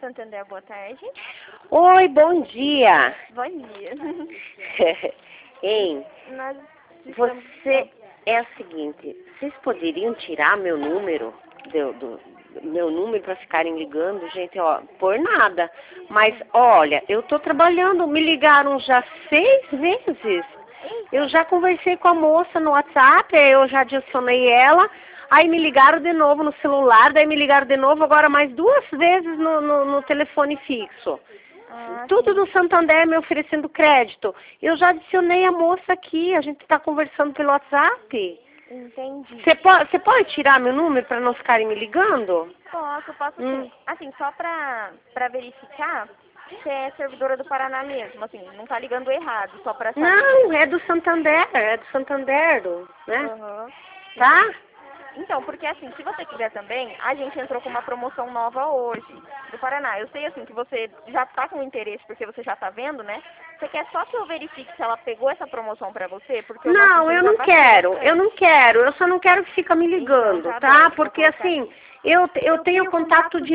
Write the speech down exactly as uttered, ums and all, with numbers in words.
Santander, boa tarde. Oi, bom dia. Bom dia. Hein, Nós estamos... você é o seguinte, vocês poderiam tirar meu número, do, do meu número para ficarem ligando, gente, ó, por nada. Mas, olha, eu tô trabalhando, me ligaram já seis vezes. Eu já conversei com a moça no WhatsApp, eu já adicionei ela. Aí me ligaram de novo no celular, daí me ligaram de novo, agora mais duas vezes no, no, no telefone fixo. Ah, Tudo sim. do Santander me oferecendo crédito. Eu já adicionei a moça aqui, a gente está conversando pelo WhatsApp. Entendi. Você pode, você pode tirar meu número para não ficarem me ligando? Posso, posso Hum. sim. Assim, só pra, pra verificar se é servidora do Paraná mesmo, assim, não tá ligando errado, só pra saber. Não, é do Santander, é do Santander, do, né? Uhum. Tá? Então, porque assim, se você quiser também, a gente entrou com uma promoção nova hoje, do Paraná. Eu sei assim que você já tá com interesse, porque você já tá vendo, né? Você quer só que eu verifique se ela pegou essa promoção pra você? Porque o nosso Não, time eu já não baixou quero, bastante. eu não quero, eu só não quero que fica me ligando, Então, tá bom, tá? vou Porque colocar assim, aqui. eu, eu tenho contato de